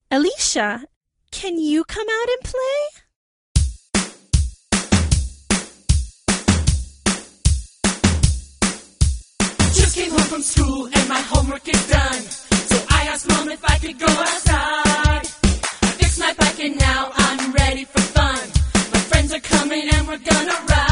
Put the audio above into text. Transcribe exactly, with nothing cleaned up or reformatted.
Alicia, can you come out and play? Just came home from school and my homework is done. So I asked Mom if I could go outside. I fixed my bike and now I'm ready for fun. My friends are coming and we're gonna ride.